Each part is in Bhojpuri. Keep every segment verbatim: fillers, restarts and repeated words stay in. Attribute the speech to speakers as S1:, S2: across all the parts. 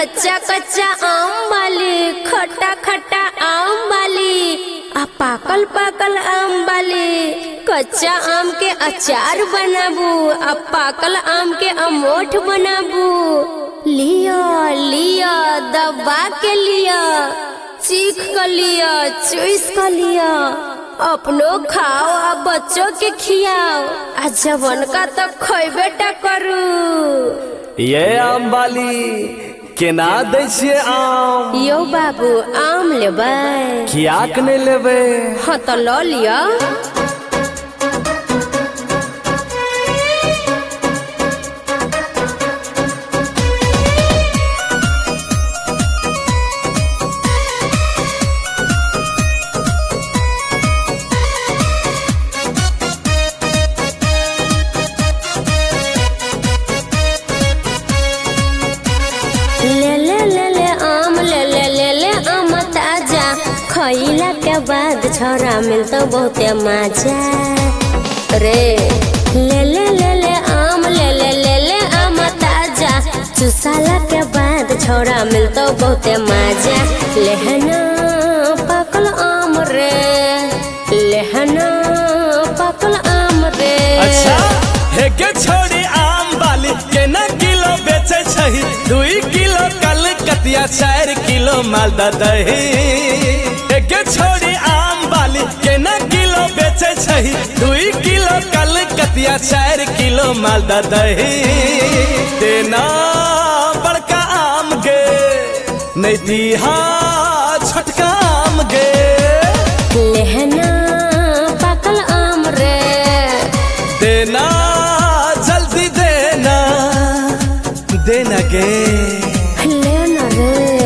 S1: कच्चा कच्चा आम वाली, खट्टा खट्टा आम वाली, आ पाकल पाकल आम वाली। कच्चा आम के अचार बनाबू, आ पाकल आम के अमोठ बनाबू। लिया लिया दबा के लिया, चीख कर लिया, चूस कर लिया। अपनो खाओ आ बच्चों के खियाओ, आ जवन का तो खैबे टा करू।
S2: ये आम वाली केना दै छियै आम?
S1: यो बाबू आम लेबै?
S2: कियाक नहीं लेबै?
S1: हाँ तो लो लिया। ले ले ले ले आम, ले ले ले ले आम ताजा। खइला के बाद छोरा मिलता बहुते मजा रे। ले ले ले ले आम, ले ले ले ले आम ताजा। चुसाला के बाद छोरा मिलता बहुते मजा। लेहना पकल आम रे, लेहना पकल आम रे।
S2: अच्छा हे के छोड़ी आम वाली केना किलो बेचे छही? दुई किलो कलकतिया, चार किलो मालदा दही। हे के छोड़ी आम वाली केना किलो बेचे छही? दुई किलो कलकतिया, चार किलो मालदा दही। तेना बड़का आम गे नहीं दिहा छोटका आम गे।
S1: लेहना पकल आम रे,
S2: देना जल्दी देना, देना गे।
S1: लेना रे।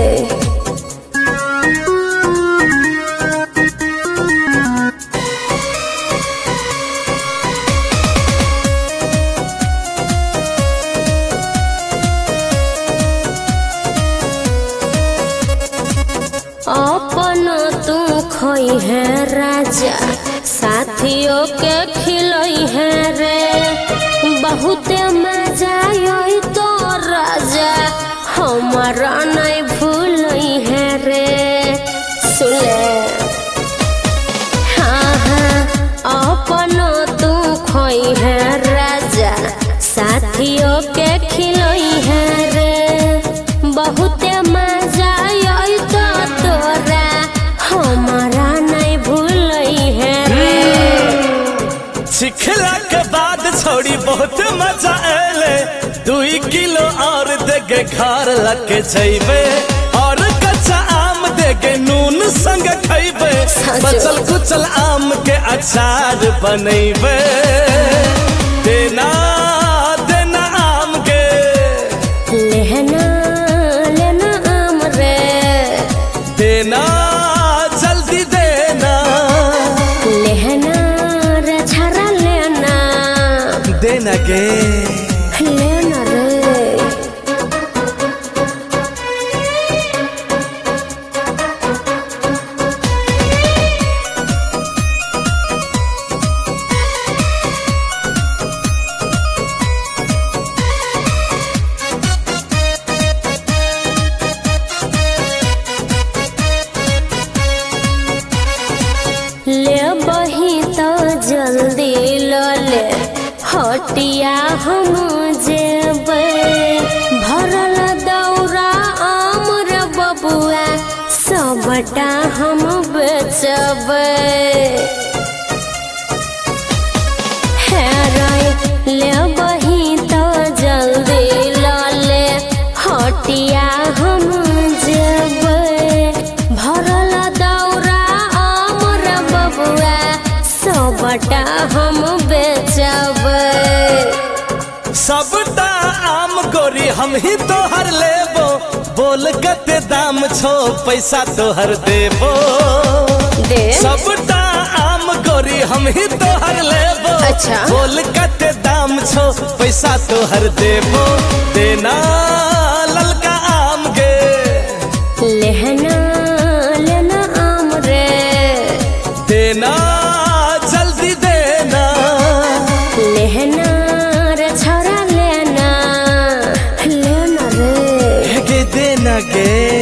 S1: अपना तू खोई है राजा, साथियों के खिलई है रे। बहुत मजा आई तो राजा, हमारा नहीं भूलई है रे। सुले हाँ हाँ अपना तू खोई है राजा, साथियों के खिलई है रे। बहुत मजा आई तो तोरा, हमारा नहीं भूलई है रे।
S2: सिखला के बाद छोड़ी बहुत मजा आले। दुई किलो और देगे घर लगे जइबे, और कच्चा आम देगे नून संग खइबे। बचल कुचल आम के अचार बनैबे। देना देना आम गे।
S1: लेहना लेना आम रे,
S2: देना जल्दी देना,
S1: लेहना रे छारा लेना,
S2: देना गे।
S1: लेना रे। ले बही तो जल्दी लो ले, हटिया हम जेबे। भरल दौरा आम रे बबुआ, सबटा हम बेचबे। हे रे ले बही तो जल्दी लो ले, हटिया हम जेबे। भरल दौरा आम रे बबुआ, सबटा हम बेचबे।
S2: सबटा आम गोरी हम ही तोहर लेबो। बोल कते दाम छो, पैसा तोहर देबो।
S1: दे
S2: सबटा आम गोरी हम ही तोहर लेबो।
S1: अच्छा।
S2: बोल कते दाम छो, पैसा तोहर देबो। देना ललका आम गे।
S1: लेहना लेना आम रे,
S2: देना जल्दी देना,
S1: लेहना रे छोरा लेना, लेना रे।
S2: देना लगे